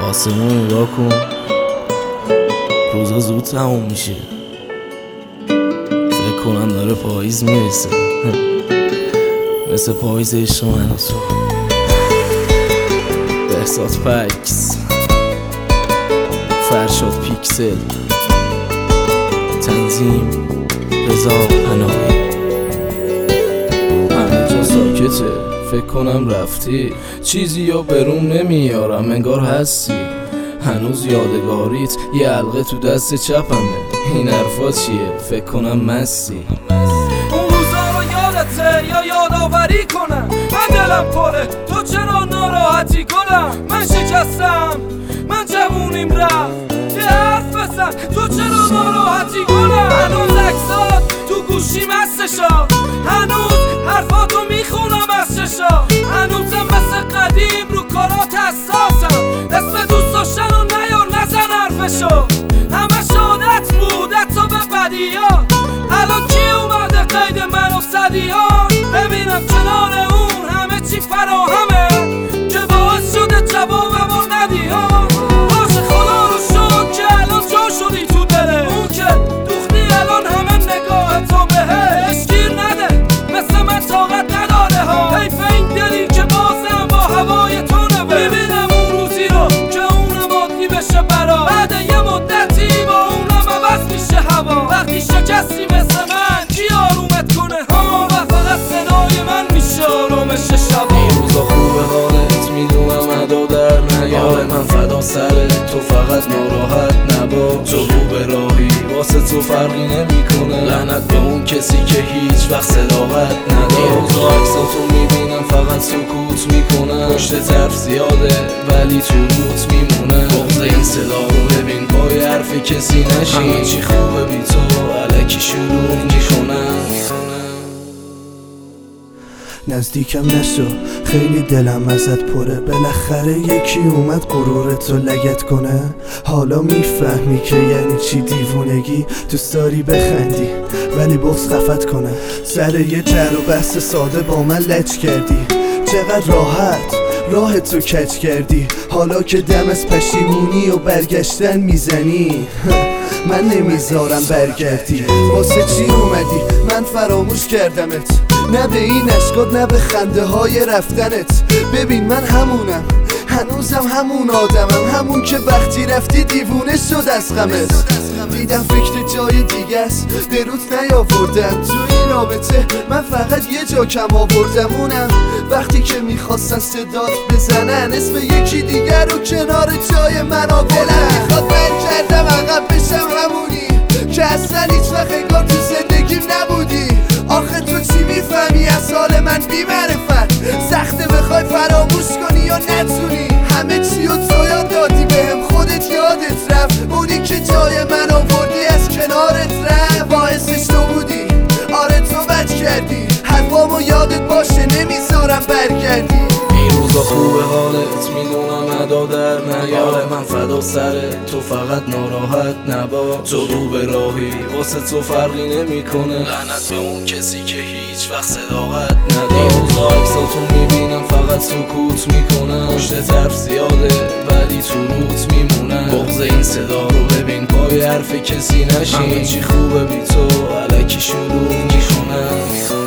آسمون نگاه کن، روزا زود تموم میشه. فکر کنم داره پاییز میرسه، مثل پاییز عشق من و تو. بهزاد پکس، فرشاد پیکسل، تنظیم رضا پناهی. همه جا ساکته، فکر کنم رفتی، چیزی یا بروم نمیارم انگار هستی. هنوز یادگاریت یه حلقه تو دست چپمه. این حرفا چیه؟ فکر کنم مستی. اون روزا رو یادته یا یادآوری کنم؟ من دلم پره، تو چرا ناراحتی گلم؟ من شکستم، من جوونیم رفت، یه حرف بزن، تو چرا ناراحتی گلم؟ هنوز عکسات تو گوشی مستشا، هنوز حرفاتو میخونم از چشا، هنوزم مثل قدیم رو کارات حساسم. اسم دوست داشتن رو نیار نزن حرفشو، همش عادت بود حتی به بدیات. الان کی اومده قید من و صدیان؟ ببینم کنار اون همه چی فراهمه که باعث شده جوابمو ندی ها. باشه خدا رو شد که الان جا شدی تو دله، اون که دوختی الان همه نگاه تو بهش گیر نده، مثل من طاقت نداره ها. حیف این دلی که بازم با هوای تو نوه. ببینم اون روزی رو که اونم عادی بشه برا، بعد یه مدتی با اونم عوض میشه هوا. وقتی شکستی مثل من کی آرومت کنه ها، و فقط صدای من میشه آرومش شبا. این روزا خوبه حالت، میدونم ادا در نیاره، من فدا سرت، تو فقط ناراحت نبا. تو رو به راهی واسه تو فرقی نمیکنه، لعنت به اون کسی که هیچ وقت صداقت نداره. این روزا عکساتو میبینم فقط سکوت میکنم، پشت طرف زیاده ولی تو روت میمونه. بغض این صدا رو ببین پای حرف کسی نشین، همه چی خوبه بی تو الکی شروع میکنم. نزدیکم نشو، خیلی دلم ازت پره، بالاخره یکی اومد غرورتو لگت کنه. حالا میفهمی که یعنی چی دیوونگی، دوست داری بخندی ولی بغض خفت کنه. سر یه جر و بحث ساده با من لج کردی، چقدر راحت راه تو کج کردی. حالا که دم از پشیمونی و برگشتن میزنی، من نمیذارم برگردی. واسه چی اومدی؟ من فراموش کردمت، نه به این اشکات نه به خنده های رفتنت. ببین من همونم، هنوزم همون آدمم، همون که وقتی رفتی دیوونه شد از غمت. دیدم فکر جای دیگه است، به روت نیاوردم تو این رابطه، من فقط یه جا کم آوردم، اونم وقتی که میخواستن صدات بزنن اسم یکی دیگر رو کنار جای من آوردن. میخواد برگردم عقب بشم همونی که اصلا هیچ وقت انگار تو زندگیم نبودی. آخه تو چی میفهمی از حال من بی معرفت؟ سخته بخوای فراموش کنی یا نتونی، همه چی رو تو یاد دادی بهم، خودت یادت رفت، اونی که جای من آوردی از کنارت رفت، باعثش تو بودی. آره تو بد کردی، حرفامو یادت باشه نمیذارم برگردی. این روزا خوبه حالت، میدونم ادا در نیاره، من فدا سرت، تو فقط ناراحت نبا. تو رو به راهی واسه تو فرقی نمیکنه، لعنت به اون کسی که هیچ وقت صداقت نداره. این روزا عکساتو میبینم فقط سکوت میکنم، پشت طرف زیاده ولی تو روت میمونم. بغض این صدا رو ببین پای حرف کسی نشین، همه چی خوبه بی تو الکی شروع میکنم.